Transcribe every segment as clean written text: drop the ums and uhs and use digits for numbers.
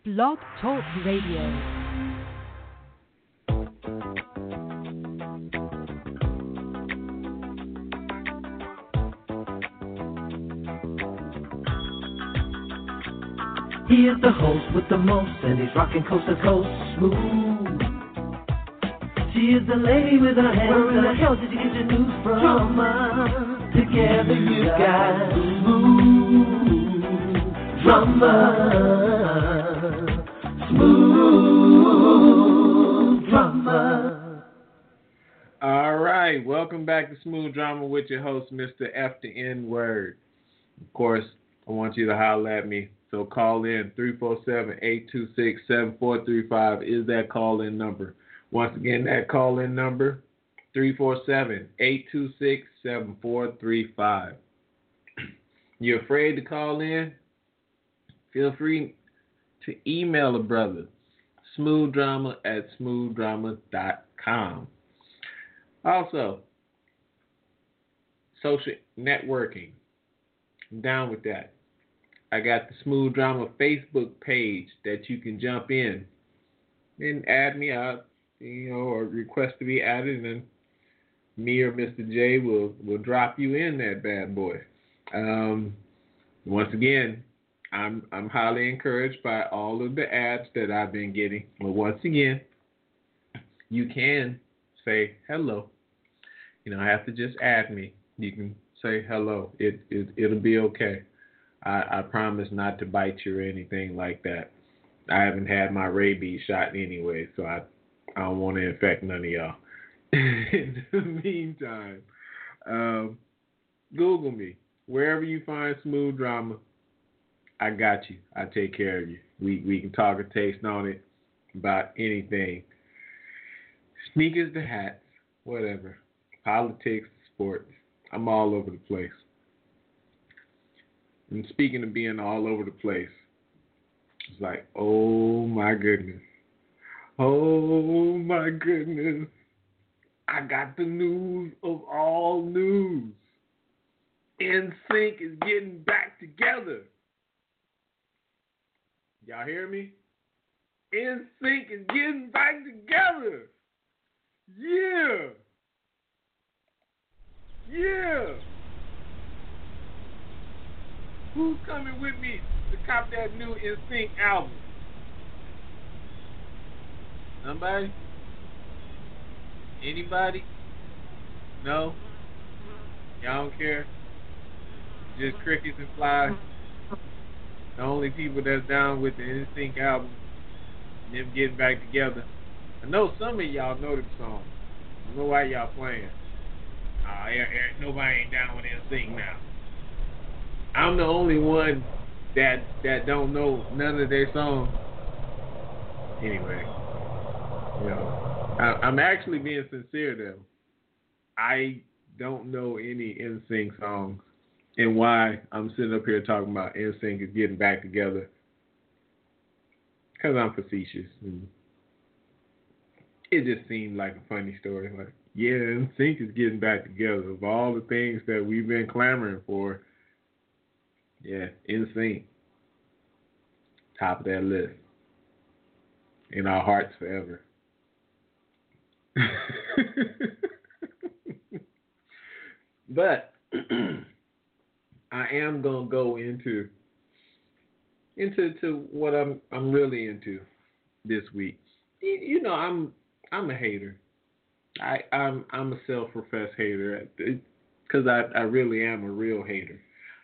Blog Talk Radio. He is the host with the most, and he's rocking coast to coast smooth. She is the lady with her hands. Where in the hell did you get your news from? Drama. Together you got smooth drama. Smooth drama. All right, welcome back to Smooth Drama with your host, Mr. F the N Word. Of course, I want you to holler at me. So call in 347-826-7435 is that call-in number. Once again, that call-in number, 347-826-7435. You're afraid to call in? Feel free to email a brother, smoothdrama@smoothdrama.com. Also, social networking. I'm down with that. I got the Smooth Drama Facebook page that you can jump in and add me out, or request to be added, and me or Mr. J will drop you in that bad boy. Once again, I'm highly encouraged by all of the ads that I've been getting. But once again, you can say hello. You don't have to just add me. You can say hello. It'll be okay. I promise not to bite you or anything like that. I haven't had my rabies shot anyway, so I don't want to infect none of y'all. In the meantime, Google me. Wherever you find Smooth Drama, I got you. I take care of you. We can talk a taste on it about anything. Sneakers to hats, whatever. Politics, sports. I'm all over the place. And speaking of being all over the place, it's like, oh my goodness. Oh my goodness. I got the news of all news. NSYNC is getting back together. Y'all hear me? NSYNC is getting back together. Yeah. Yeah. Who's coming with me to cop that new NSYNC album? Somebody? Anybody? No? Y'all don't care? Just crickets and flies? The only people that's down with the NSYNC album and them getting back together. I know some of y'all know the song. I don't know why y'all playing. Nobody ain't down with NSYNC now. I'm the only one that don't know none of their songs. Anyway, I'm actually being sincere though. I don't know any NSYNC songs, and why I'm sitting up here talking about NSYNC is getting back together. Because I'm facetious, and it just seemed like a funny story. Like, yeah, NSYNC is getting back together. Of all the things that we've been clamoring for, yeah, NSYNC, top of that list. In our hearts forever. But I am gonna go into what I'm really into this week. I'm a hater. I'm a self-professed hater because I really am a real hater.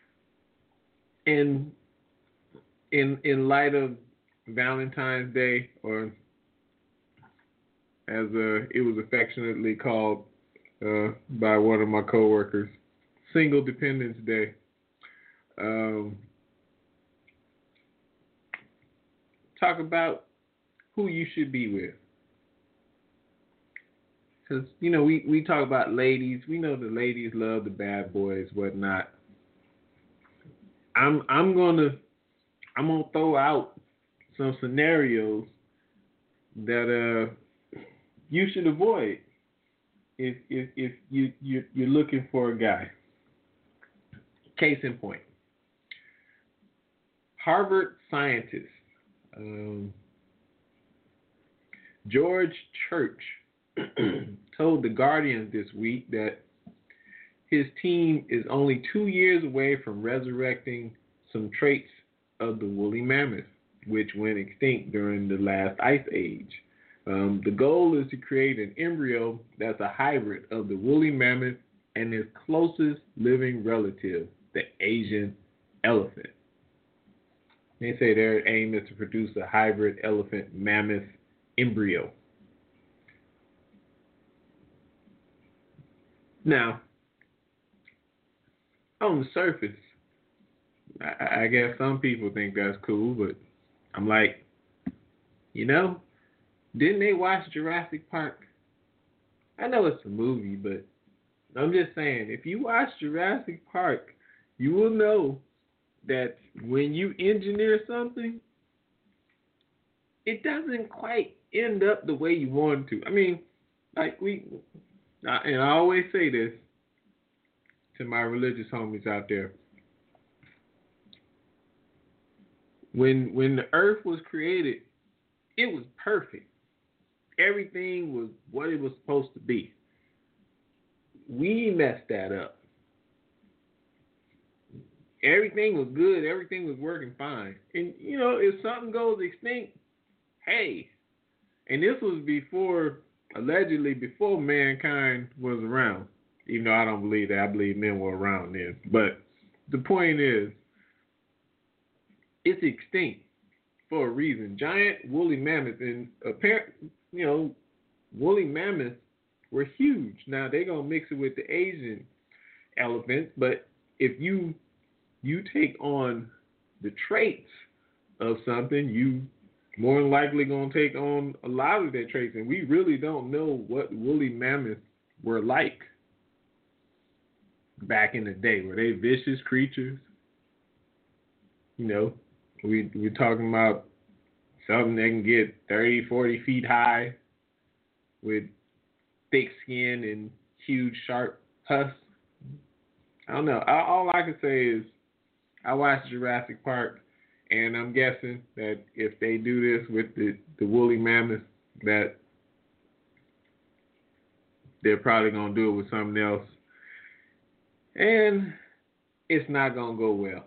And in light of Valentine's Day, or as it was affectionately called by one of my coworkers, Single Dependence Day. Talk about who you should be with. Because, we talk about ladies. We know the ladies love the bad boys, whatnot. I'm gonna throw out some scenarios that you should avoid if you're looking for a guy. Case in point, Harvard scientists George Church told the Guardian this week that his team is only 2 years away from resurrecting some traits of the woolly mammoth, which went extinct during the last ice age. The goal is to create an embryo that's a hybrid of the woolly mammoth and its closest living relative, the Asian elephant. They say their aim is to produce a hybrid elephant-mammoth embryo. Now, on the surface, I guess some people think that's cool, but I'm like, didn't they watch Jurassic Park? I know it's a movie, but I'm just saying, if you watch Jurassic Park, you will know that when you engineer something, it doesn't quite end up the way you want it to. I mean, and I always say this to my religious homies out there. When the earth was created, it was perfect. Everything was what it was supposed to be. We messed that up. Everything was good. Everything was working fine. And, if something goes extinct, hey. And this was allegedly before mankind was around. Even though I don't believe that. I believe men were around then. But the point is, it's extinct for a reason. Giant woolly mammoths, and woolly mammoths were huge. Now they're gonna mix it with the Asian elephants, but if you take on the traits of something, you more than likely gonna take on a lot of their traits, and we really don't know what woolly mammoths were like back in the day. Were they vicious creatures? We're talking about something that can get 30, 40 feet high with thick skin and huge, sharp husks. I don't know. All I can say is I watched Jurassic Park, and I'm guessing that if they do this with the woolly mammoth, that they're probably going to do it with something else. And it's not going to go well.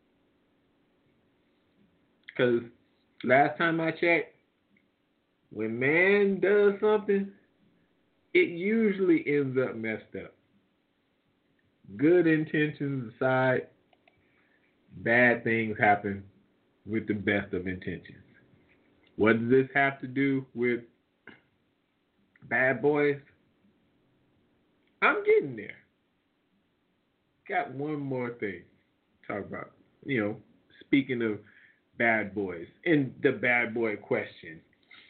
Because last time I checked, when man does something, it usually ends up messed up. Good intentions aside, bad things happen with the best of intentions. What does this have to do with Bad Boys? I'm getting there. Got one more thing to talk about. Speaking of Bad Boys and the bad boy question.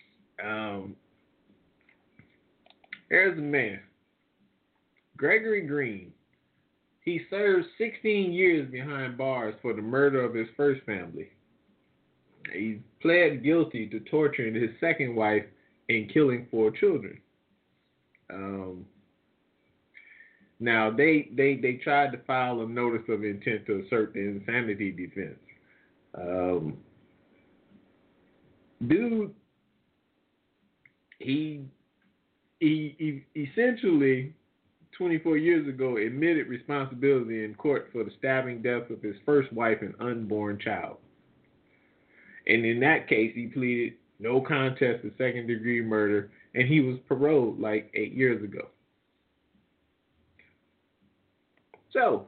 There's a man, Gregory Green. He served 16 years behind bars for the murder of his first family. He pled guilty to torturing his second wife and killing 4 children. Now, they tried to file a notice of intent to assert the insanity defense. Dude, he essentially 24 years ago admitted responsibility in court for the stabbing death of his first wife and unborn child. And in that case, he pleaded no contest to second-degree murder, and he was paroled like 8 years ago. So,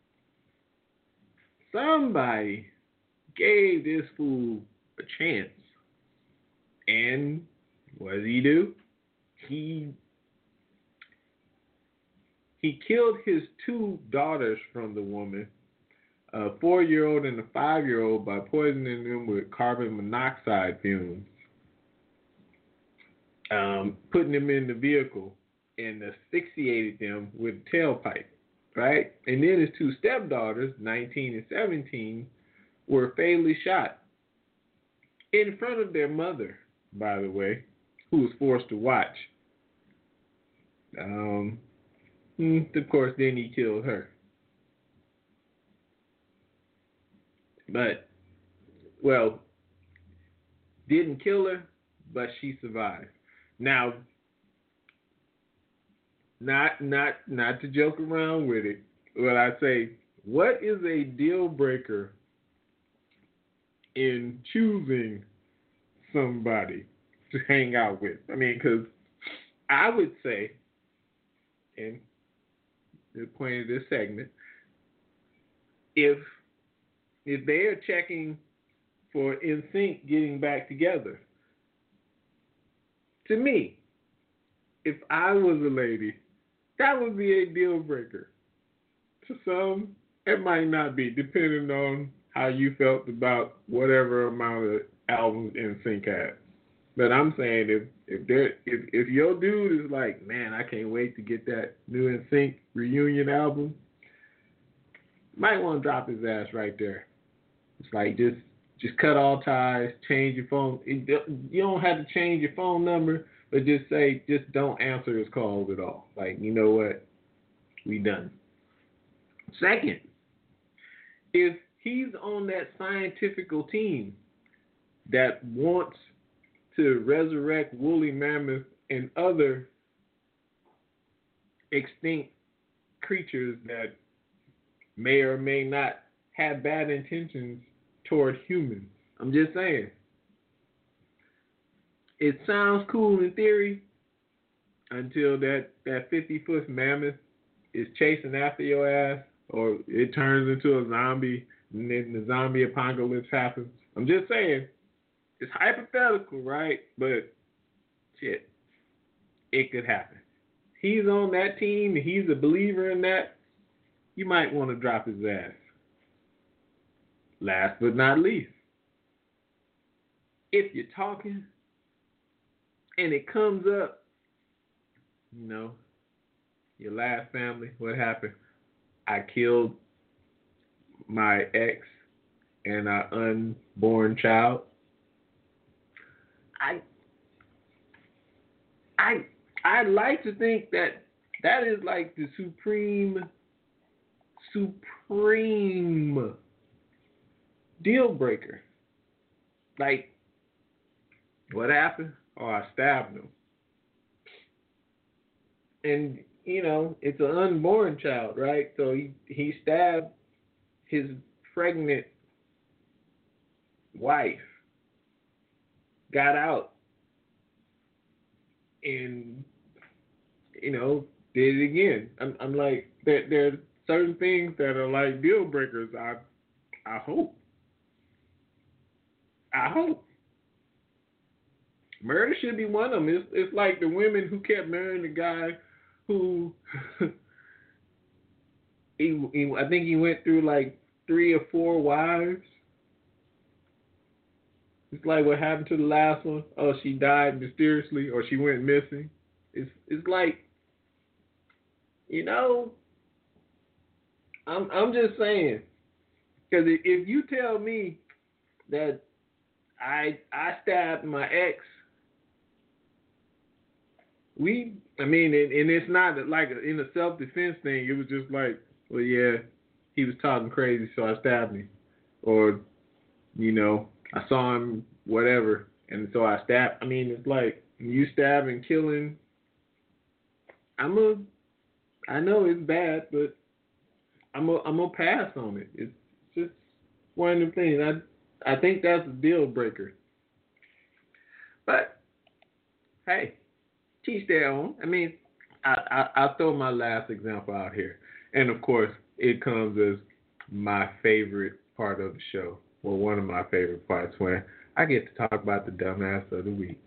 somebody gave this fool a chance. And what did he do? He killed his 2 daughters from the woman, a 4-year-old and a 5-year-old, by poisoning them with carbon monoxide fumes, putting them in the vehicle, and asphyxiated them with a tailpipe, right? And then his 2 stepdaughters, 19 and 17, were fatally shot in front of their mother, by the way, who was forced to watch. Of course, then he killed her. But, well, Didn't kill her, but she survived. Now, not to joke around with it, but I say, what is a deal breaker in choosing somebody to hang out with? I mean, because I would say, and the point of this segment, if they are checking for NSYNC getting back together, to me, if I was a lady, that would be a deal breaker. To some, it might not be, depending on how you felt about whatever amount of albums NSYNC had. But I'm saying if your dude is like, man, I can't wait to get that new NSYNC reunion album, might want to drop his ass right there. It's like just cut all ties, change your phone. You don't have to change your phone number, but just don't answer his calls at all. Like, you know what? We done. Second, if he's on that scientifical team that wants to resurrect woolly mammoth and other extinct creatures that may or may not have bad intentions toward humans. I'm just saying. It sounds cool in theory until that 50-foot mammoth is chasing after your ass, or it turns into a zombie and then the zombie apocalypse happens. I'm just saying. It's hypothetical, right? But shit, it could happen. He's on that team, and he's a believer in that. You might want to drop his ass. Last but not least, if you're talking and it comes up, you know, your last family, what happened? I killed my ex and our unborn child. I'd like to think that is like the supreme deal breaker. Like, what happened? Oh, I stabbed him. And, you know, it's an unborn child, right? So he stabbed his pregnant wife, got out, and, you know, did it again. I'm like, there are certain things that are like deal breakers. I hope. Murder should be one of them. It's like the women who kept marrying the guy who I think he went through like 3 or 4 wives. It's like what happened to the last one. Oh, she died mysteriously, or she went missing. It's like, you know, I'm just saying, because if you tell me that I stabbed my ex, and it's not like in a self-defense thing. It was just like, well, yeah, he was talking crazy, so I stabbed him, or, you know, I saw him, whatever, and so I stabbed. I mean, it's like you stab and killing. I know it's bad, but I'm gonna pass on it. It's just one of the things. I think that's a deal breaker. But hey, teach their own. I mean, I'll throw my last example out here, and of course, it comes as my favorite part of the show. Well, one of my favorite parts, when I get to talk about the dumbass of the week.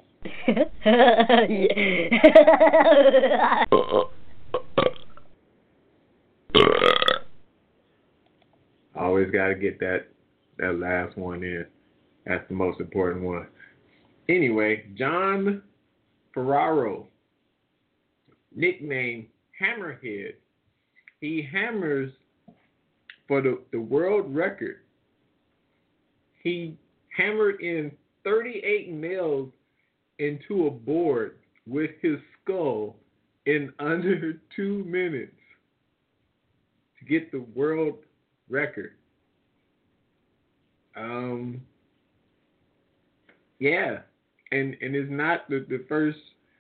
Always got to get that last one in. That's the most important one. Anyway, John Ferraro, nicknamed Hammerhead, he hammers for the world record. He hammered in 38 nails into a board with his skull in under 2 minutes to get the world record. Yeah, and it's not the first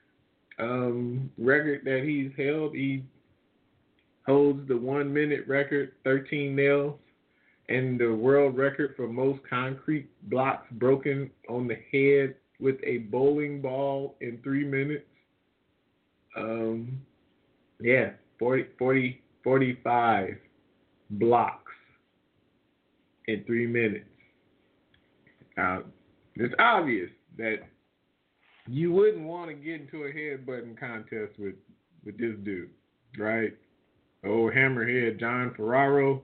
record that he's held. He holds the 1 minute record, 13 nails, and the world record for most concrete blocks broken on the head with a bowling ball in 3 minutes. Yeah, 45 blocks in 3 minutes. It's obvious that you wouldn't want to get into a headbutting contest with this dude, right? Oh, hammerhead John Ferraro.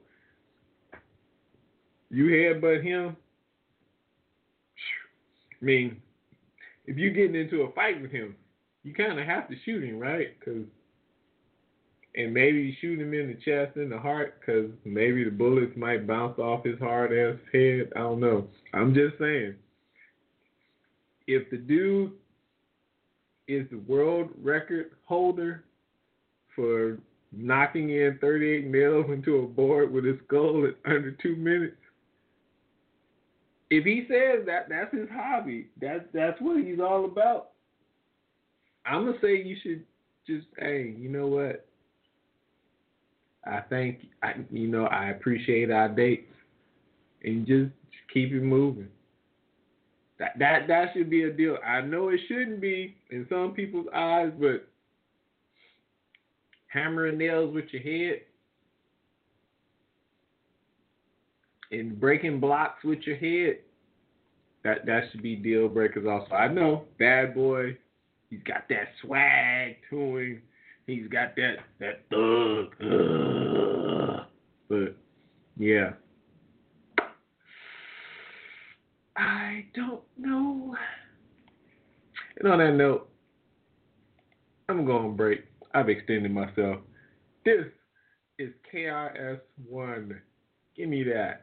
You headbutt him. I mean, if you're getting into a fight with him, you kind of have to shoot him, right? And maybe you shoot him in the chest and the heart, because maybe the bullets might bounce off his hard-ass head. I don't know. I'm just saying, if the dude is the world record holder for knocking in 38 nails into a board with his skull in under 2 minutes, if he says that's his hobby, that's what he's all about, I'm going to say you should just, hey, you know what? I appreciate our dates, and just keep it moving. That should be a deal. I know it shouldn't be in some people's eyes, but hammering nails with your head and breaking blocks with your head, that should be deal breakers also. I know, Bad Boy, he's got that swag to him. He's got that thug. But, yeah. I don't know. And on that note, I'm going to break. I've extended myself. This is KRS-One. Give me that.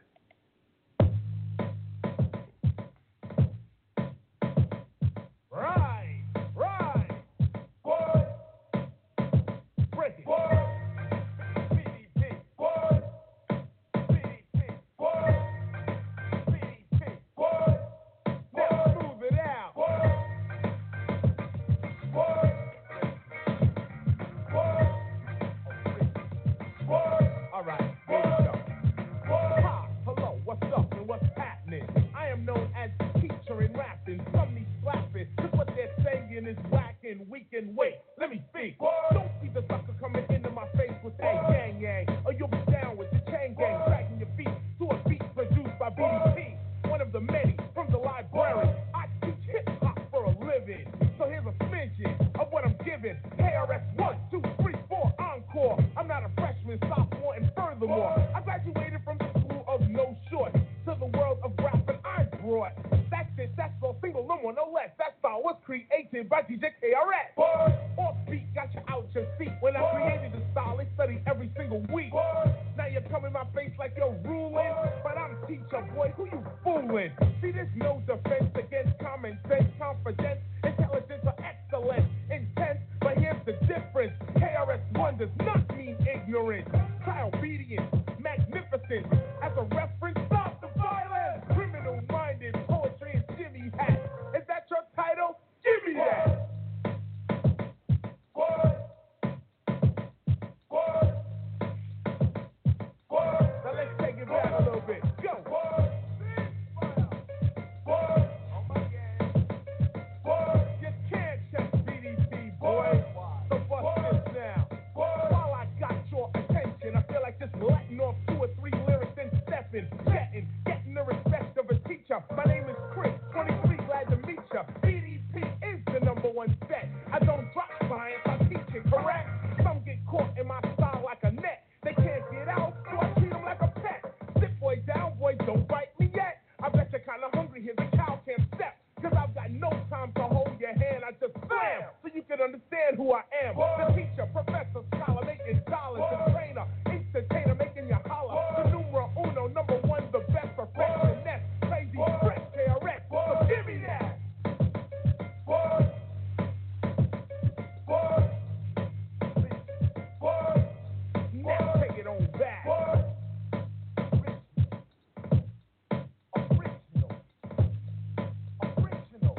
Original.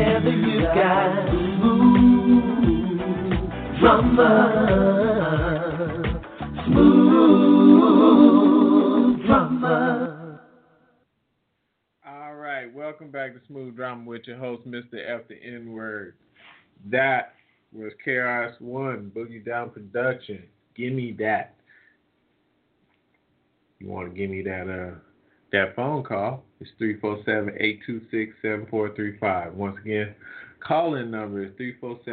together you got smooth drama. Smooth drama. All right, welcome back to Smooth Drama with your host, Mr. F the N-Word. That was KRS-One, Boogie Down Production. Give me that. You want to give me that phone call? It's 347-826-7435. Once again, call-in number is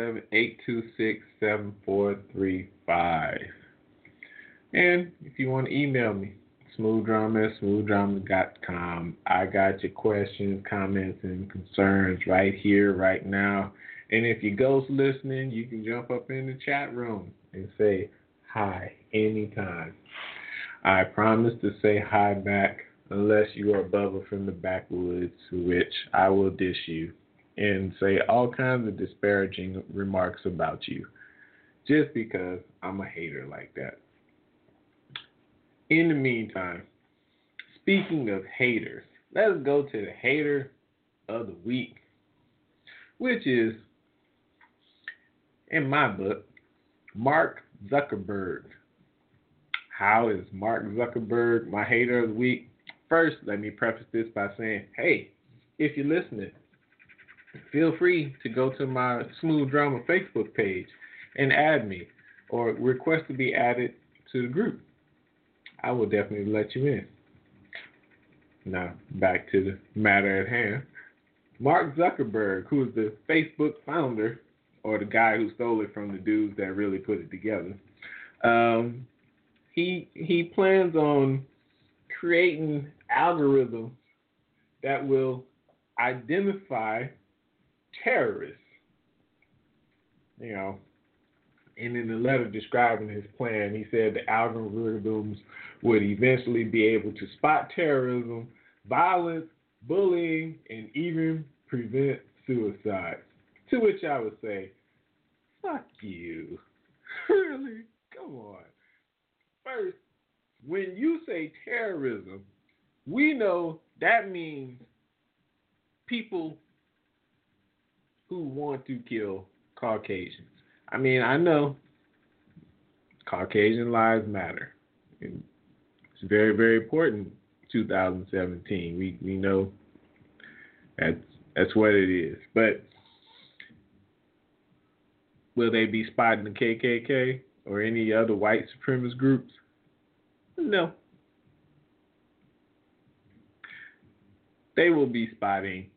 347-826-7435. And if you want to email me, smoothdrama@smoothdrama.com. I got your questions, comments, and concerns right here, right now. And if you're ghost listening, you can jump up in the chat room and say hi anytime. I promise to say hi back unless you are Bubba from the backwoods, which I will dish you and say all kinds of disparaging remarks about you just because I'm a hater like that. In the meantime, speaking of haters, let's go to the hater of the week, which is, in my book, Mark Zuckerberg. How is Mark Zuckerberg my hater of the week? First, let me preface this by saying, hey, if you're listening, feel free to go to my Smooth Drama Facebook page and add me or request to be added to the group. I will definitely let you in. Now, back to the matter at hand. Mark Zuckerberg, who is the Facebook founder, or the guy who stole it from the dudes that really put it together, he plans on creating algorithms that will identify terrorists. You know, and in the letter describing his plan, he said the algorithms would eventually be able to spot terrorism, violence, bullying, and even prevent suicide. To which I would say, fuck you. Really? Come on. First, when you say terrorism, we know that means people who want to kill Caucasians. I mean, I know Caucasian lives matter. And it's very, very important. 2017, we know that's what it is. But will they be spotting the KKK or any other white supremacist groups? No. They will be spotting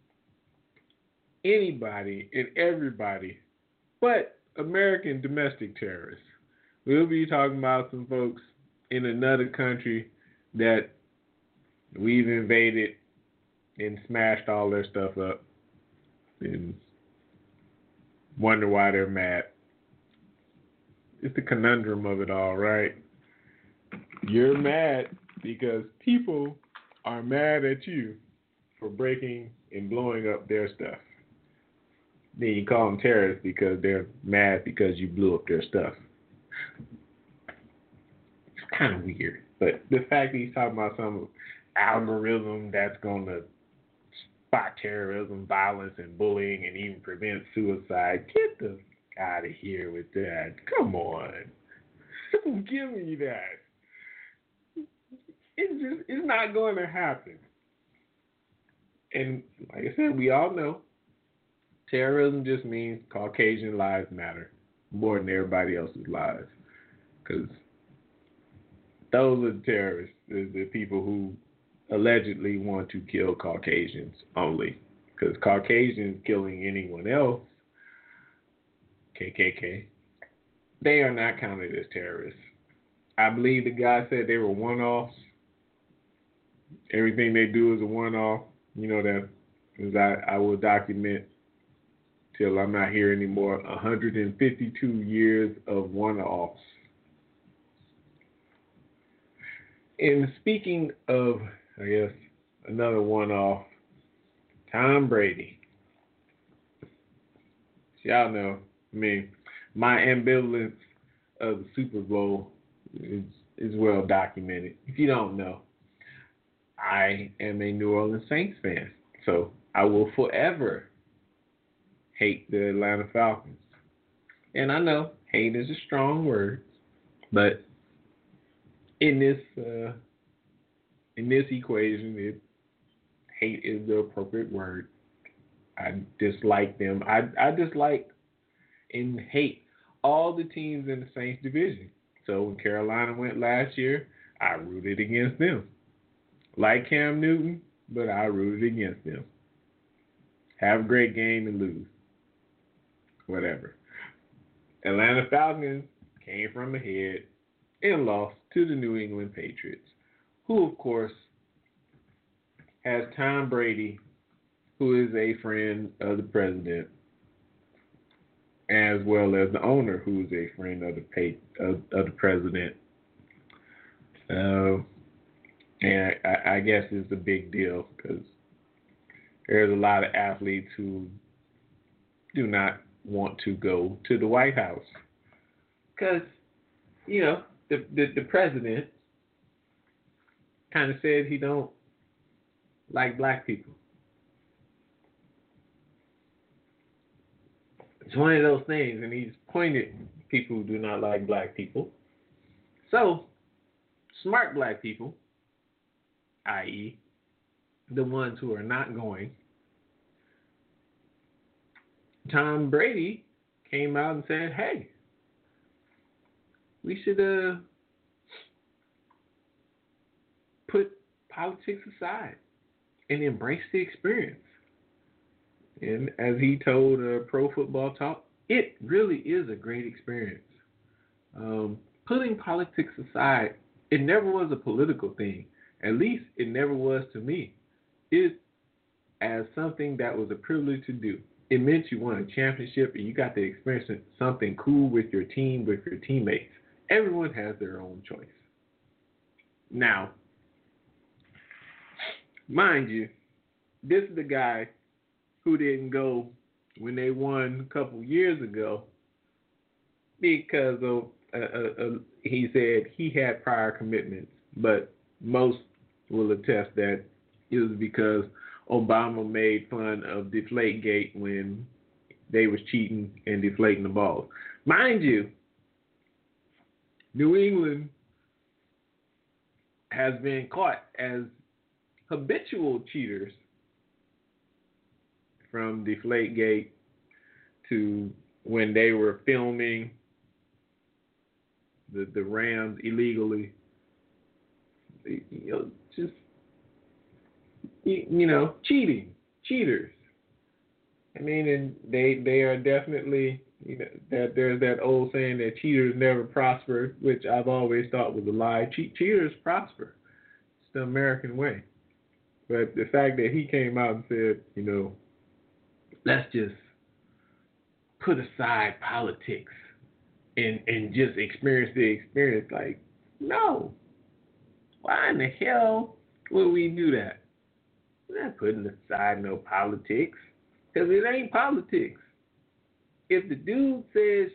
anybody and everybody but American domestic terrorists. We'll be talking about some folks in another country that we've invaded and smashed all their stuff up and wonder why they're mad. It's the conundrum of it all, right? You're mad because people are mad at you for breaking and blowing up their stuff. Then you call them terrorists because they're mad because you blew up their stuff. It's kind of weird. But the fact that he's talking about some algorithm that's going to spot terrorism, violence, and bullying, and even prevent suicide, get the out of here with that. Come on. Give me that. It's not going to happen. And like I said, we all know terrorism just means Caucasian lives matter more than everybody else's lives. Because those are the terrorists, the people who allegedly want to kill Caucasians only. Because Caucasians killing anyone else, KKK, they are not counted as terrorists. I believe the guy said they were one-offs. Everything they do is a one-off. You know that, because I will document till I'm not here anymore, 152 years of one-offs. And speaking of, I guess, another one-off, Tom Brady. Y'all know, I mean, my ambivalence of the Super Bowl is well documented. If you don't know, I am a New Orleans Saints fan. So I will forever hate the Atlanta Falcons. And I know hate is a strong word, but in this equation, hate is the appropriate word. I dislike them. I dislike and hate all the teams in the Saints division. So when Carolina went last year, I rooted against them. Like Cam Newton, but I rooted against them. Have a great game and lose. Whatever. Atlanta Falcons came from ahead and lost to the New England Patriots, who, of course, has Tom Brady, who is a friend of the president, as well as the owner, who is a friend of the president. And I guess it's a big deal because there's a lot of athletes who do not want to go to the White House because, you know, the president kind of said he don't like black people. It's one of those things, and he's pointed at people who do not like black people. So, smart black people, i.e., the ones who are not going, Tom Brady came out and said, hey, we should put politics aside and embrace the experience. And as he told Pro Football Talk, it really is a great experience. Putting politics aside, it never was a political thing. At least it never was to me. It as something that was a privilege to do. It meant you won a championship and you got to experience something cool with your team, with your teammates. Everyone has their own choice. Now, mind you, this is the guy who didn't go when they won a couple years ago because of he said he had prior commitments, but most will attest that it was because Obama made fun of Deflategate when they was cheating and deflating the balls. Mind you, New England has been caught as habitual cheaters from Deflategate to when they were filming the Rams illegally. Cheating, cheaters. I mean, and they are definitely, that there's that old saying that cheaters never prosper, which I've always thought was a lie. Cheaters prosper. It's the American way. But the fact that he came out and said, let's just put aside politics and just experience the experience, like, no. Why in the hell would we do that? We're not putting aside no politics, because it ain't politics. If the dude says,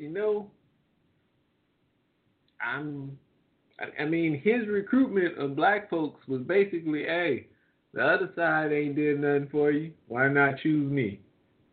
his recruitment of black folks was basically, hey, the other side ain't did nothing for you. Why not choose me?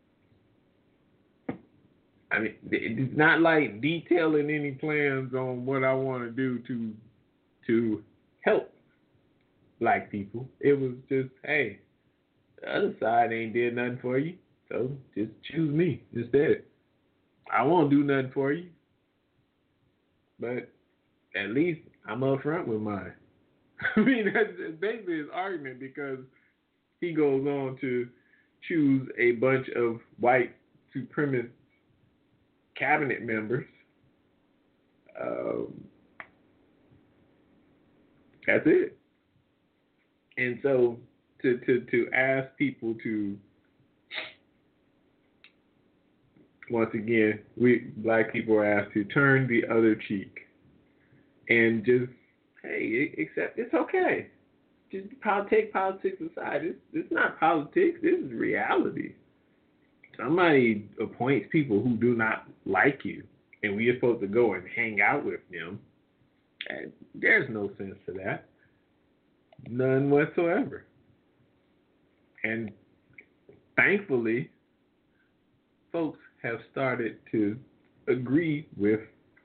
I mean, it's not like detailing any plans on what I want to do to help black people. It was just, hey, the other side ain't did nothing for you, so just choose me instead. I won't do nothing for you, but at least I'm up front with mine. I mean, that's basically his argument, because he goes on to choose a bunch of white supremacist cabinet members. That's it. And so to ask people to, once again, we black people are asked to turn the other cheek and just, hey, accept it's okay. Just take politics aside. It's not politics. This is reality. Somebody appoints people who do not like you, and we are supposed to go and hang out with them. And there's no sense to that. None whatsoever. And thankfully, folks have started to agree with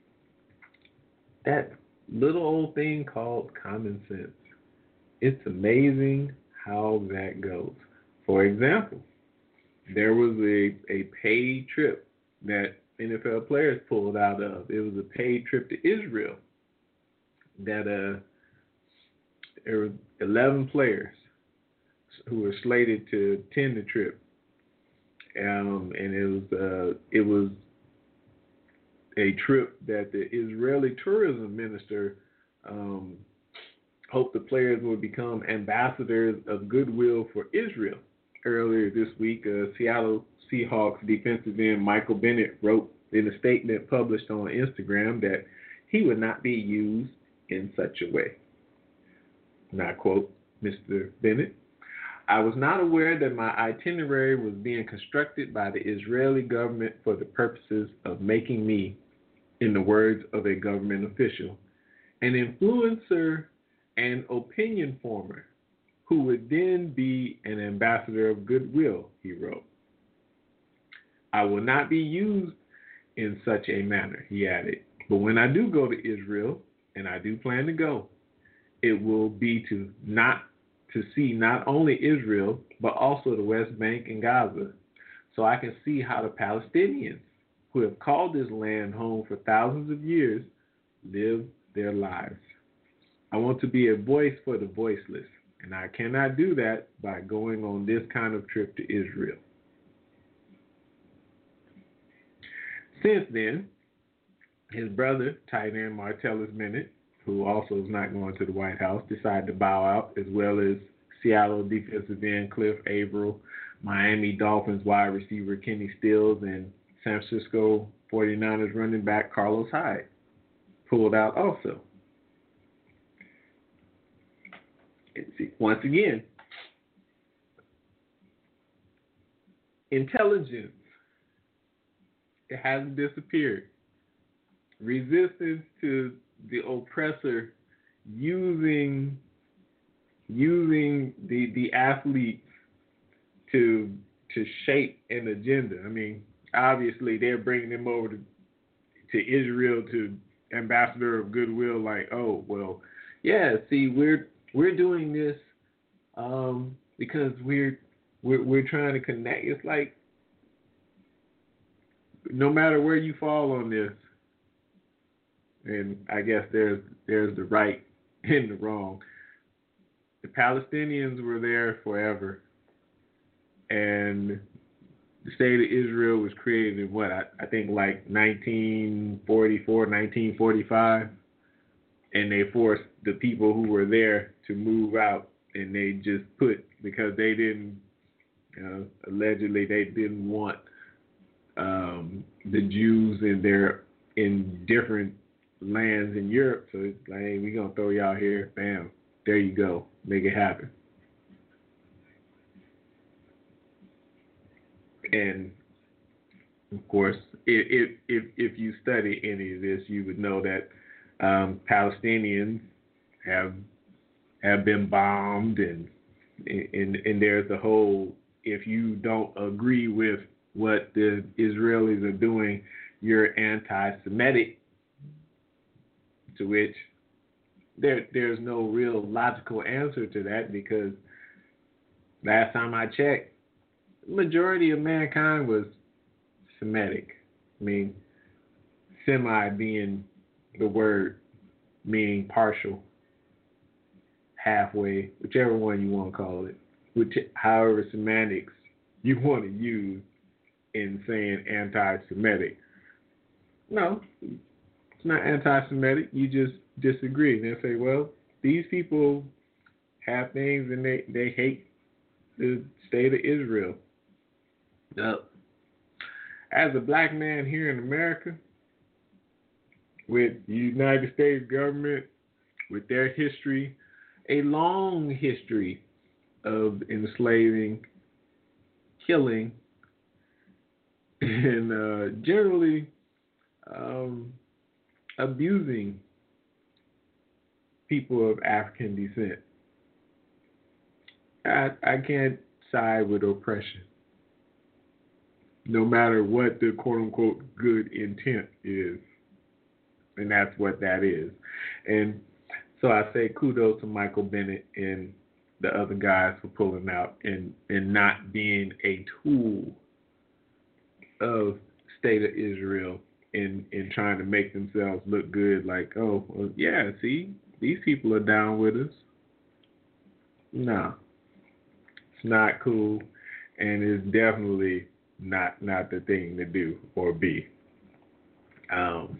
that little old thing called common sense. It's amazing how that goes. For example, there was a paid trip that NFL players pulled out of. It was a paid trip to Israel that there were 11 players who were slated to attend the trip, and it was a trip that the Israeli tourism minister hoped the players would become ambassadors of goodwill for Israel. Earlier this week, Seattle Seahawks defensive end Michael Bennett wrote in a statement published on Instagram that he would not be used in such a way. And I quote Mr. Bennett, "I was not aware that my itinerary was being constructed by the Israeli government for the purposes of making me, in the words of a government official, an influencer and opinion former who would then be an ambassador of goodwill," he wrote. "I will not be used in such a manner," he added. "But when I do go to Israel, and I do plan to go, it will be to see not only Israel, but also the West Bank and Gaza, so I can see how the Palestinians, who have called this land home for thousands of years, live their lives. I want to be a voice for the voiceless, and I cannot do that by going on this kind of trip to Israel." Since then, his brother, tight end Martellus Bennett, who also is not going to the White House, decided to bow out, as well as Seattle defensive end Cliff Averill, Miami Dolphins wide receiver Kenny Stills, and San Francisco 49ers running back Carlos Hyde pulled out also. And see, once again, intelligence, it hasn't disappeared. Resistance to the oppressor using the athletes to shape an agenda. I mean, obviously they're bringing them over to Israel to ambassador of goodwill. Like, oh well, yeah. See, we're doing this because we're trying to connect. It's like no matter where you fall on this, and I guess there's the right and the wrong. The Palestinians were there forever, and the state of Israel was created in what I think like 1944, 1945, and they forced the people who were there to move out, and they just because they didn't, allegedly they didn't want the Jews in different lands in Europe, so it's like, hey, we're gonna throw y'all here, bam, there you go, make it happen. And of course, if you study any of this, you would know that Palestinians have been bombed, and there's a whole, if you don't agree with what the Israelis are doing, you're anti-Semitic, to which there's no real logical answer to that, because last time I checked, the majority of mankind was Semitic. I mean, semi being the word meaning partial, halfway, whichever one you want to call it, however semantics you want to use in saying anti-Semitic. No, it's not anti-Semitic. You just disagree. And they say, well, these people have things and they hate the state of Israel. Now, as a black man here in America, with the United States government, with their history, a long history of enslaving, killing, and generally abusing people of African descent. I can't side with oppression. no matter what the quote unquote good intent is. And that's what that is. And so I say kudos to Michael Bennett and the other guys for pulling out and not being a tool of State of Israel in trying to make themselves look good, like, oh, well, yeah, see, these people are down with us. No, it's not cool, and it's definitely not the thing to do or be. And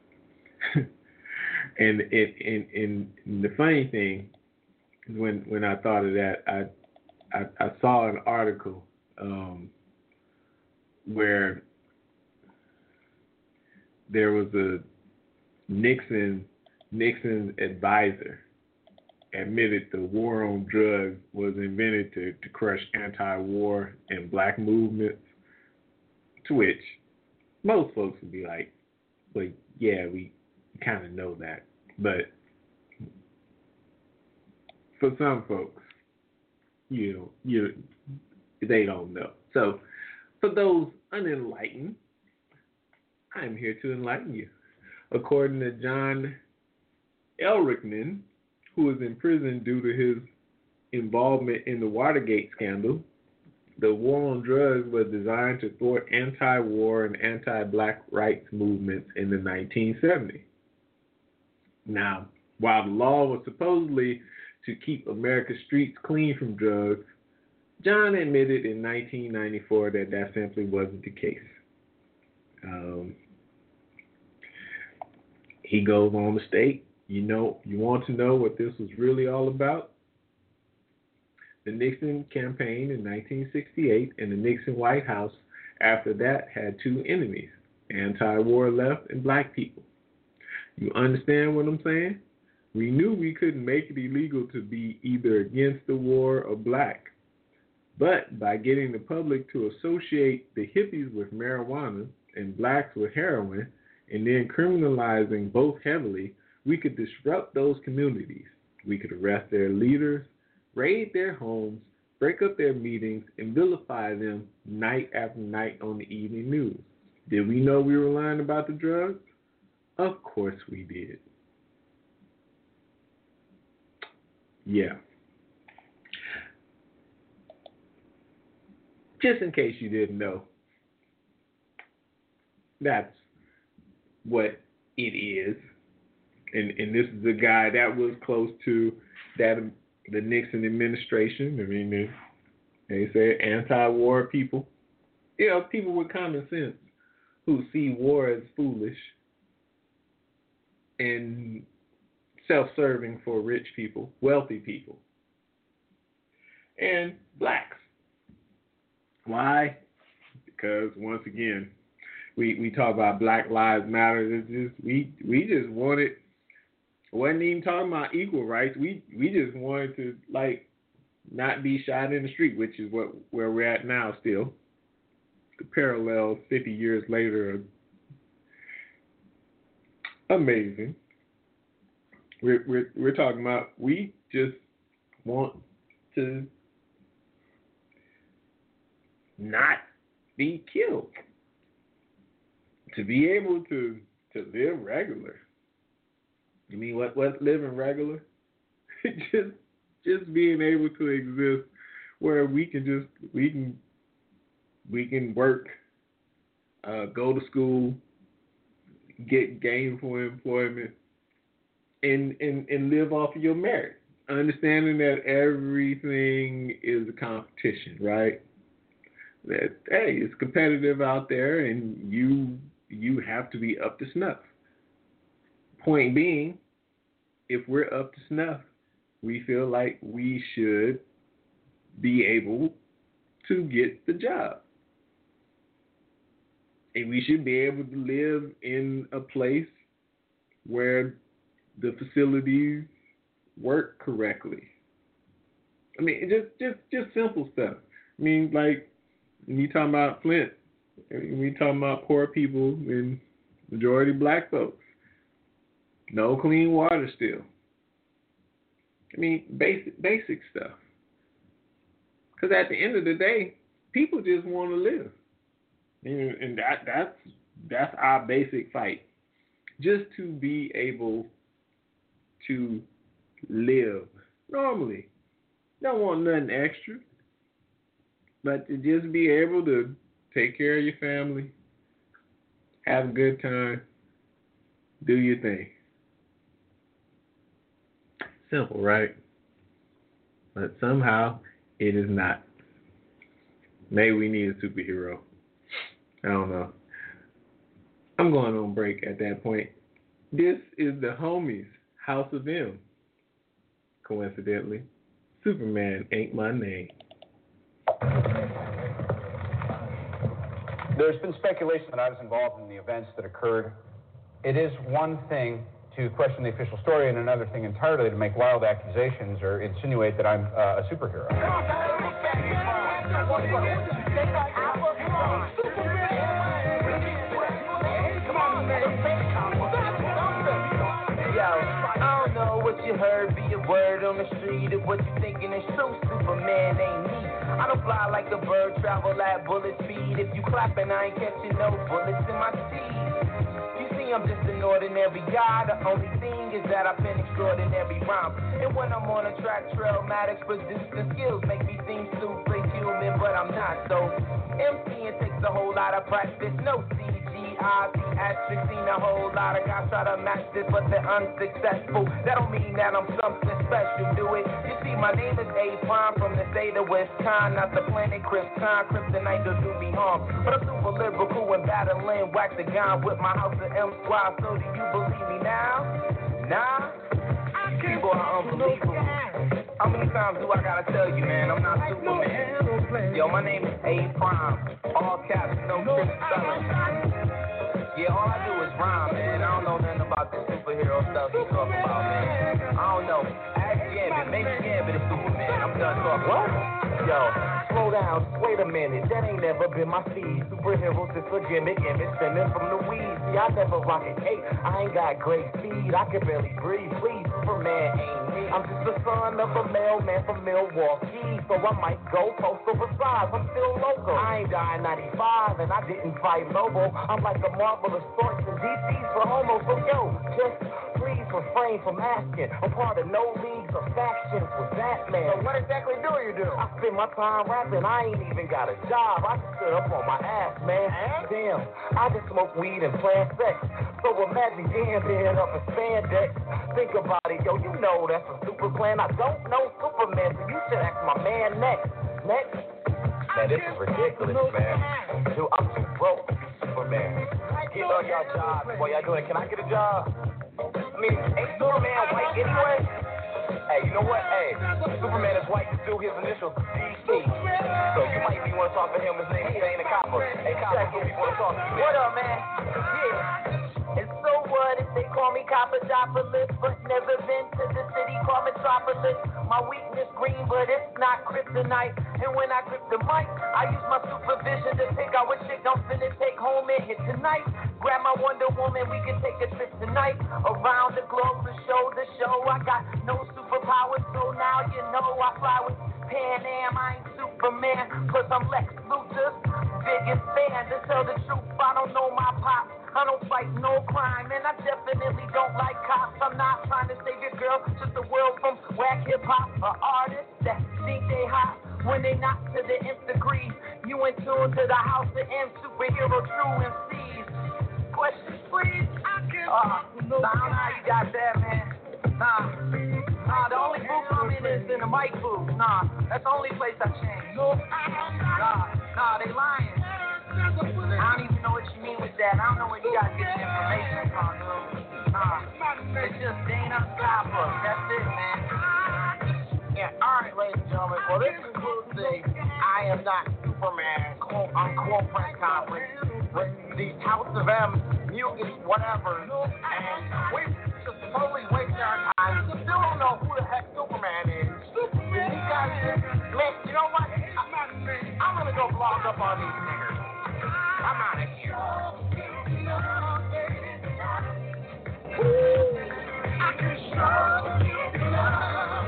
the funny thing is when I thought of that, I saw an article where there was a Nixon's advisor admitted the war on drugs was invented to crush anti-war and black movements, to which most folks would be like, well, yeah, we kind of know that. But for some folks, they don't know. So for those unenlightened, I'm here to enlighten you. According to John Ehrlichman, who is in prison due to his involvement in the Watergate scandal, the war on drugs was designed to thwart anti-war and anti-black rights movements in the 1970s. Now, while the law was supposedly to keep America's streets clean from drugs, John admitted in 1994 that simply wasn't the case. He goes on to state, you want to know what this was really all about? The Nixon campaign in 1968 and the Nixon White House after that had two enemies, anti-war left and black people. You understand what I'm saying? We knew we couldn't make it illegal to be either against the war or black. But by getting the public to associate the hippies with marijuana and blacks with heroin, and then criminalizing both heavily, we could disrupt those communities. We could arrest their leaders, raid their homes, break up their meetings, and vilify them night after night on the evening news. Did we know we were lying about the drugs? Of course we did. Yeah. Just in case you didn't know, that's what it is. And this is a guy that was close to the Nixon administration. I mean, they say anti-war people. People with common sense who see war as foolish and self-serving for rich people, wealthy people, and blacks. Why? Because once again, we talk about Black Lives Matter. It's just we just wanted. Wasn't even talking about equal rights. We just wanted to not be shot in the street, which is where we're at now still. The parallels 50 years later are amazing. We're talking about we just want to not be killed, to be able to live regular. You mean what's living regular? just being able to exist where we can work, go to school, get gainful employment, and live off of your merit. Understanding that everything is a competition, right? That hey, it's competitive out there, and you have to be up to snuff. Point being, if we're up to snuff, we feel like we should be able to get the job. And we should be able to live in a place where the facilities work correctly. I mean, just simple stuff. I mean, like, when you talking about Flint, when you talking about poor people and majority black folks, no clean water still. I mean, basic stuff. Because at the end of the day, people just want to live. And that's our basic fight. Just to be able to live normally. Don't want nothing extra. But to just be able to take care of your family, have a good time, do your thing. Simple, right? But somehow it is not. Maybe we need a superhero. I don't know. I'm going on break at that point. This is the homies, House of M. Coincidentally, Superman ain't my name. There's been speculation that I was involved in the events that occurred. It is one thing to question the official story and another thing entirely to make wild accusations or insinuate that I'm a superhero. I don't know what you heard, be a word on the street of what you thinking is true. Superman ain't me. I don't fly like a bird, travel at bullet speed. If you clapping, I ain't catching no bullets in my teeth. You see, I'm just an ordinary guy. The only thing is that I've been extraordinary rhyme. And when I'm on a track, Trailmatics producing skills make me seem superhuman, but I'm not. So MCing takes a whole lot of practice. No CGI, theatrics, seen a whole lot of guys try to match this, but they're unsuccessful. That don't mean that I'm something special, do it? You see, my name is A Prime from the state of Wisconsin, not the planet Krypton. Kryptonite don't do me harm, but I'm super lyrical and battling Waxagon with my House of M squad. So do you believe me now? Nah, people are unbelievable. How many times do I gotta tell you, man? I'm not Superman. Yo, my name is A Prime, all caps, no trick spelling. Yeah, all I do is rhyme, man. I don't know nothing about this superhero stuff you talking about, man. I don't know. Ask Gambit. Maybe Gambit is Superman. I'm done talking. What? Yo, slow down. Wait a minute. That ain't never been my speed. Superheroes is a gimmick. Image stemming from the weed. See, I never rock a cape. I ain't got great speed. I can barely breathe. Please, Superman ain't me. I'm just the son of a mailman from Milwaukee. So I might go post oversized. I'm still local. I ain't dying 95 and I didn't fight Lobo. I'm like a marvelous sorts and DC's for homo. So yo, just please refrain from asking. I'm part of no leagues or factions with Batman. So what exactly do you do? I spend my time rapping. I ain't even got a job. I just sit up on my ass, man. Damn, I just smoke weed and plan sex. So imagine being up in spandex. Think about it, yo. You know that's a super plan. I don't know Superman, so you should ask my man next. Next. Man, this is ridiculous, man. Dude, I'm too broke to be Superman. Get on y'all jobs. Boy, y'all doing it. Can I get a job? I mean, ain't Superman white anyway? Hey, you know what? Hey, Superman is white too. His initials DC. So you might be want to talk to him. His name is Dana Copper. Hey, Copper, who you want to talk to? What up, man? Yeah. And so what if they call me Copperdopolis, but never been to the city called Metropolis? My weakness green, but it's not kryptonite. And when I grip the mic, I use my supervision to pick out what chick I'm finna take home and hit tonight. Grab my Wonder Woman, we can take a trip tonight. Around the globe to show the show. I got no superpowers, so now you know I fly with Pan Am. I ain't Superman, plus I'm Lex Luthor's biggest fan. To tell the truth, I don't know my pop. I don't fight no crime, and I definitely don't like cops. I'm not trying to save your girl, just the world from whack hip-hop. Or artists that think they hot when they not to the nth degree. You in tune to the House of M, superhero true MCs. Questions, please? I don't know how you got that, man. Nah, the only booth I'm in is in the mic booth. Nah, that's the only place I change. Nah, they lying. I don't even know what you mean with that. I don't know where you got this information from, dude. It's just Dana Copper. That's it, man. Yeah, alright, ladies and gentlemen. Well, this concludes the I Am Not Superman quote-unquote press conference with the House of M, mutants, whatever. And we just totally wasted our time. Still don't know who the heck Superman is. And you guys, man, you know what? I'm gonna go blog up on these niggers. I'm out of here. I can show you love.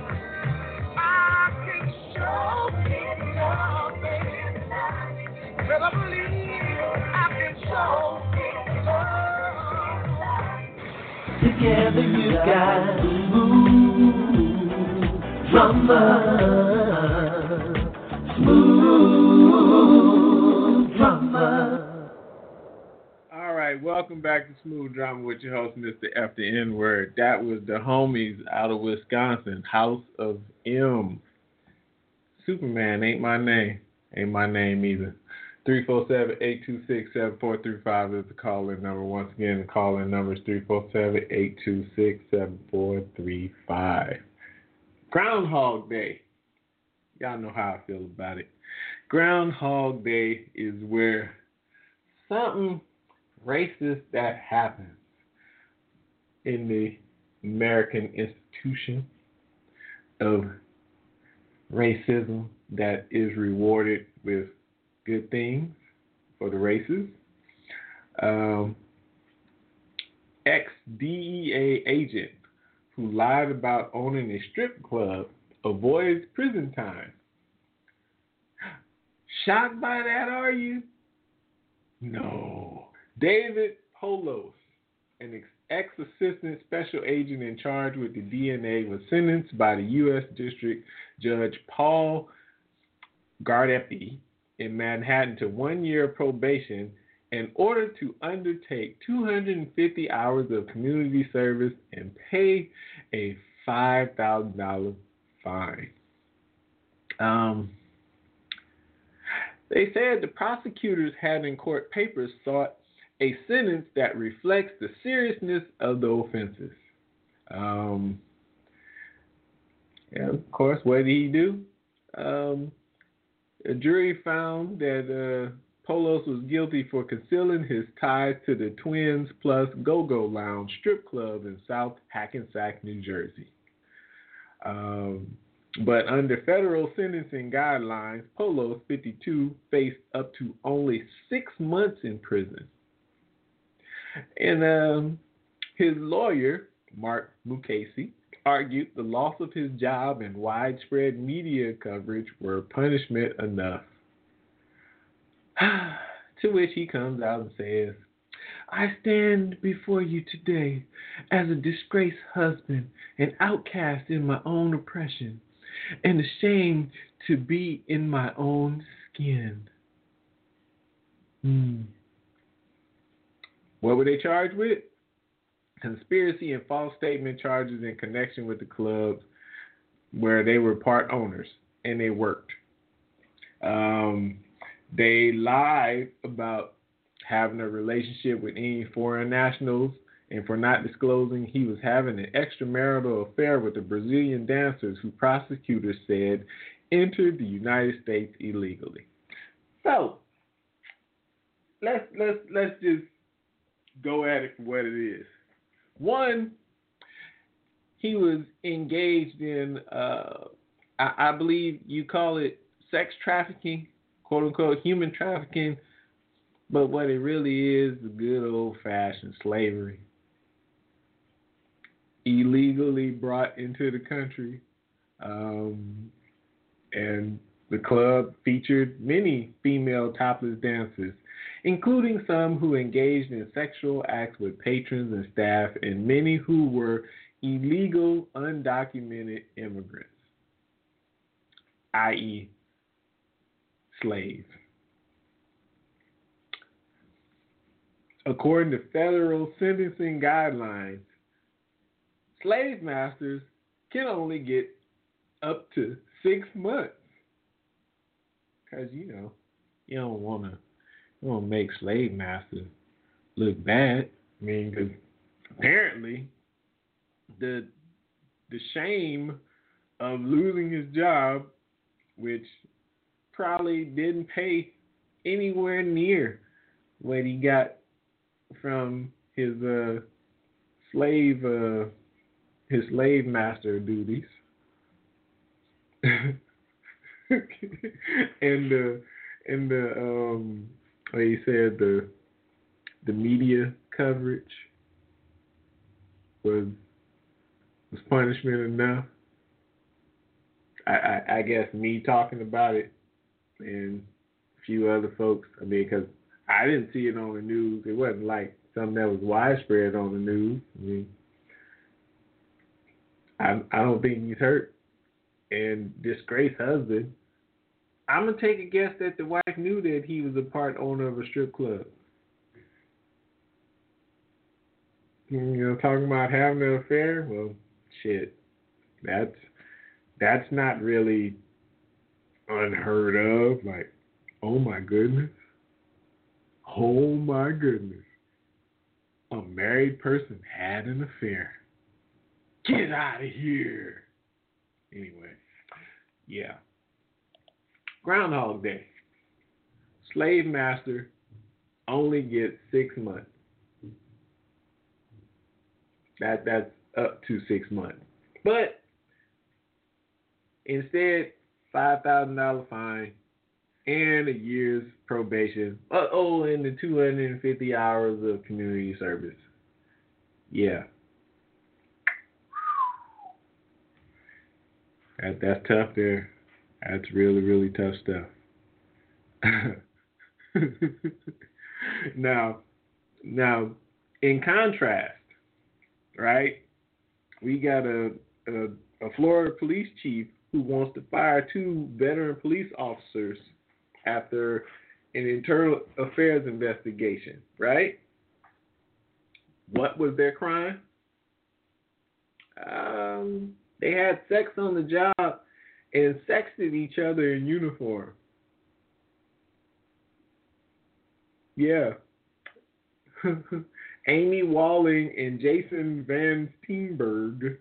I can show you love, baby. I've been so Together you got smooth drummer. All right, welcome back to Smooth Drama with your host, Mr. F the N-Word. That was the homies out of Wisconsin, House of M. Superman ain't my name. Ain't my name either. 347-826-7435 is the call-in number. Once again, the call-in number is 347-826-7435. Groundhog Day. Y'all know how I feel about it. Groundhog Day is where something racist that happens in the American institution of racism that is rewarded with good things for the races. Ex-DEA agent who lied about owning a strip club avoids prison time. Shocked by that, are you? No. David Polos, an ex-assistant special agent in charge with the DNA, was sentenced by the U.S. District Judge Paul Gardeppi in Manhattan to 1 year probation in order to undertake 250 hours of community service and pay a $5,000 fine. They said the prosecutors had in court papers sought a sentence that reflects the seriousness of the offenses. And of course, what did he do? A jury found that Polos was guilty for concealing his ties to the Twins Plus Go-Go Lounge strip club in South Hackensack, New Jersey. But under federal sentencing guidelines, Polos, 52, faced up to only 6 months in prison. And his lawyer, Mark Mukasey, argued the loss of his job and widespread media coverage were punishment enough. To which he comes out and says, I stand before you today as a disgraced husband, an outcast in my own oppression, and ashamed to be in my own skin. What were they charged with? Conspiracy and false statement charges in connection with the clubs where they were part owners and they worked. They lied about having a relationship with any foreign nationals and for not disclosing he was having an extramarital affair with the Brazilian dancers who prosecutors said entered the United States illegally. So let's just go at it for what it is. One, he was engaged in, I believe you call it sex trafficking, quote unquote, human trafficking, but what it really is good old-fashioned slavery. Illegally brought into the country, and the club featured many female topless dancers, including some who engaged in sexual acts with patrons and staff, and many who were illegal, undocumented immigrants, i.e., slaves. According to federal sentencing guidelines, slave masters can only get up to 6 months. Because, you don't want to make slave masters look bad. I mean, because apparently the shame of losing his job, which probably didn't pay anywhere near what he got from his slave master duties, and like you said, the media coverage was punishment enough. I guess me talking about it and a few other folks, I mean, because I didn't see it on the news. It wasn't like something that was widespread on the news. I mean, I don't think he's hurt. And disgraced husband. I'm going to take a guess that the wife knew that he was a part owner of a strip club. You know, talking about having an affair? Well, shit. That's not really unheard of. Like, oh my goodness. Oh my goodness. A married person had an affair. Get out of here. Anyway, yeah. Groundhog Day. Slave master only gets 6 months. That's up to 6 months. But instead, $5,000 fine and a year's probation. And the 250 hours of community service. Yeah. That's tough there. That's really, really tough stuff. Now, in contrast, right, we got a Florida police chief who wants to fire 2 veteran police officers after an internal affairs investigation, right? What was their crime? They had sex on the job and sexted each other in uniform. Yeah. Amy Walling and Jason Van Steenberg,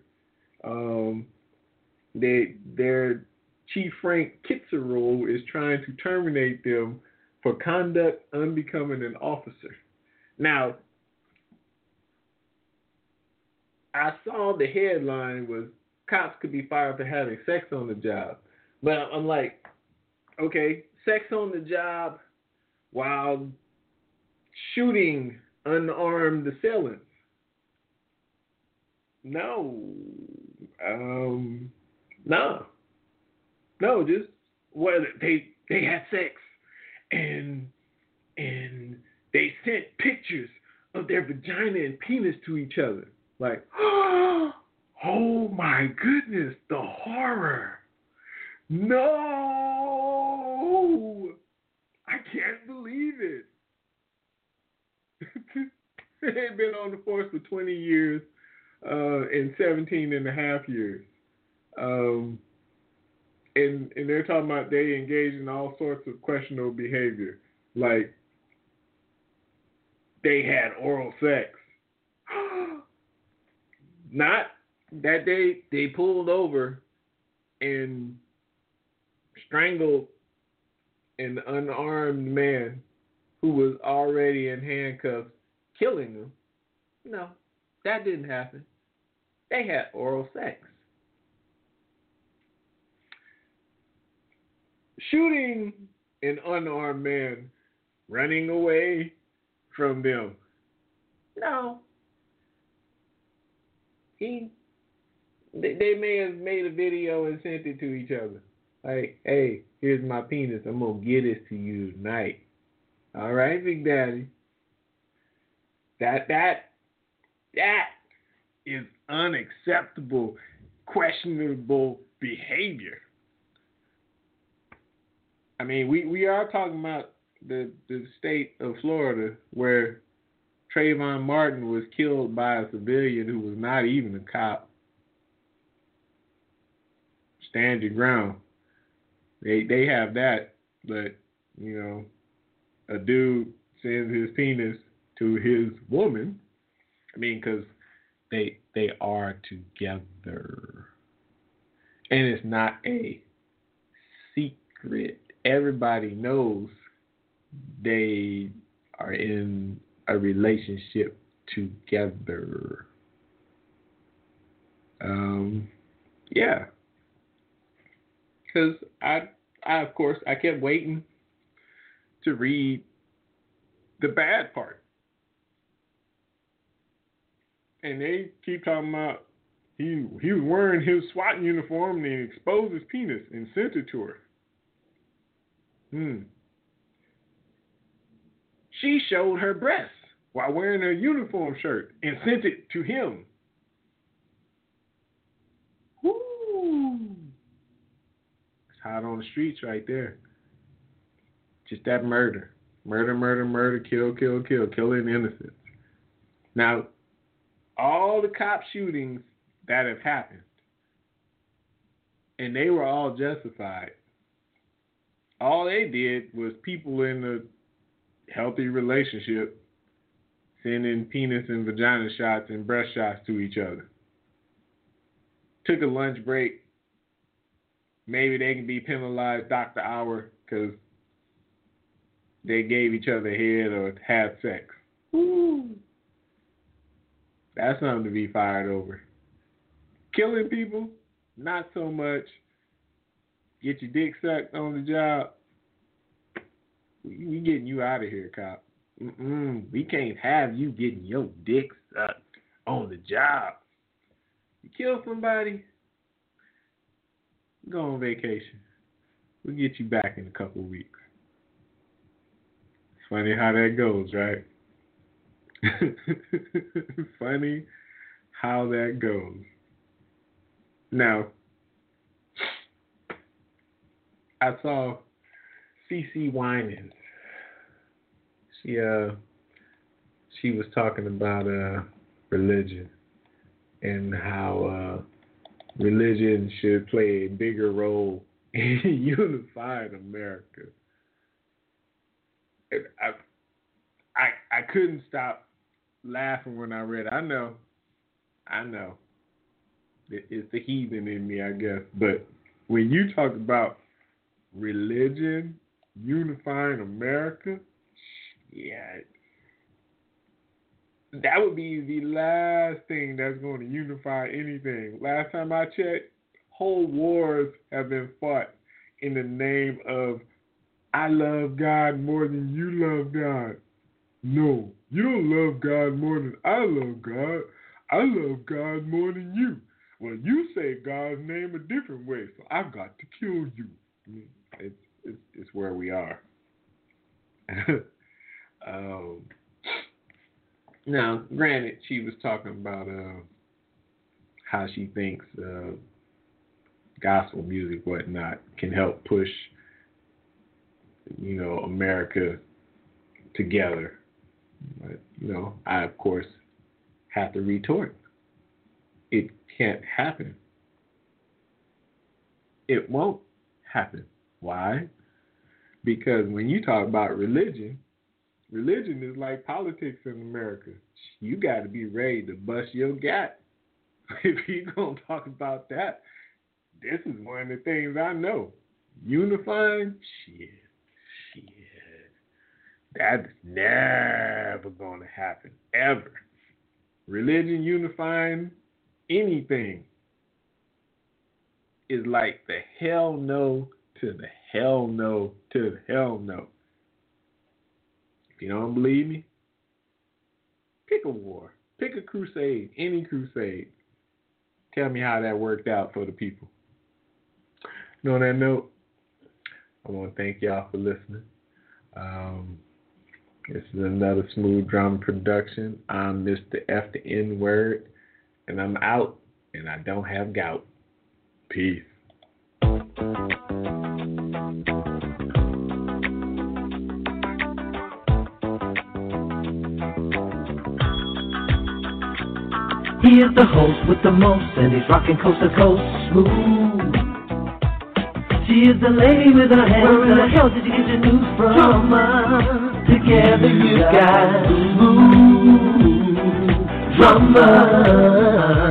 their chief Frank Kitzerow is trying to terminate them for conduct unbecoming an officer. Now, I saw the headline was cops could be fired for having sex on the job. But I'm like, okay, sex on the job while shooting unarmed assailants. No, just what they had sex and they sent pictures of their vagina and penis to each other. Like, oh my goodness, the horror. No, I can't believe it. They've been on the force for 20 years and 17 and a half years. And they're talking about they engage in all sorts of questionable behavior. Like, they had oral sex. Not that they pulled over and strangled an unarmed man who was already in handcuffs, killing him. No, that didn't happen. They had oral sex. Shooting an unarmed man, running away from them. No. They may have made a video and sent it to each other. Like, hey, here's my penis. I'm going to get this to you tonight. All right, Big Daddy. That is unacceptable, questionable behavior. I mean, we are talking about the state of Florida where Trayvon Martin was killed by a civilian who was not even a cop. Stand your ground. They have that, but, you know, a dude sends his penis to his woman. I mean, because they are together. And it's not a secret. Everybody knows they are in a relationship together. Yeah. Because I of course, I kept waiting to read the bad part. And they keep talking about he was wearing his SWAT uniform and he exposed his penis and sent it to her. She showed her breasts while wearing a uniform shirt and sent it to him. Woo! It's hot on the streets right there. Just that murder. Murder, kill, killing innocents. Now, all the cop shootings that have happened, and they were all justified. All they did was people in a healthy relationship sending penis and vagina shots and breast shots to each other. Took a lunch break. Maybe they can be penalized Dr. Hour because they gave each other head or had sex. Woo. That's something to be fired over. Killing people, not so much. Get your dick sucked on the job. We getting you out of here, cop. We can't have you getting your dick sucked on the job. You kill somebody, go on vacation. We'll get you back in a couple of weeks. Funny how that goes, right? Funny how that goes. Now, I saw CeCe Winans. She was talking about religion and how religion should play a bigger role in unifying America. And I couldn't stop laughing when I read it. I know. It's the heathen in me, I guess. But when you talk about religion unifying America, yeah, that would be the last thing that's going to unify anything. Last time I checked, whole wars have been fought in the name of I love God more than you love God. No, you don't love God more than I love God. I love God more than you. Well, you say God's name a different way, so I've got to kill you. It's where we are. Now, granted, she was talking about how she thinks gospel music, whatnot, can help push, America together. But, I, of course, have to retort. It can't happen. It won't happen. Why? Because when you talk about religion is like politics in America. You got to be ready to bust your gap. If you're going to talk about that, this is one of the things I know. Unifying? Shit. That's never going to happen, ever. Religion unifying anything is like the hell no to the hell no to the hell no. If you don't believe me, pick a war. Pick a crusade, any crusade. Tell me how that worked out for the people. On that note, I want to thank y'all for listening. This is another Smooth Drama production. I'm Mr. F the N-word, and I'm out, and I don't have gout. Peace. He is the host with the most, and he's rocking coast to coast smooth. She is the lady with her hands. Where in the hell did you get your news from? Drama. Together you got smooth drama.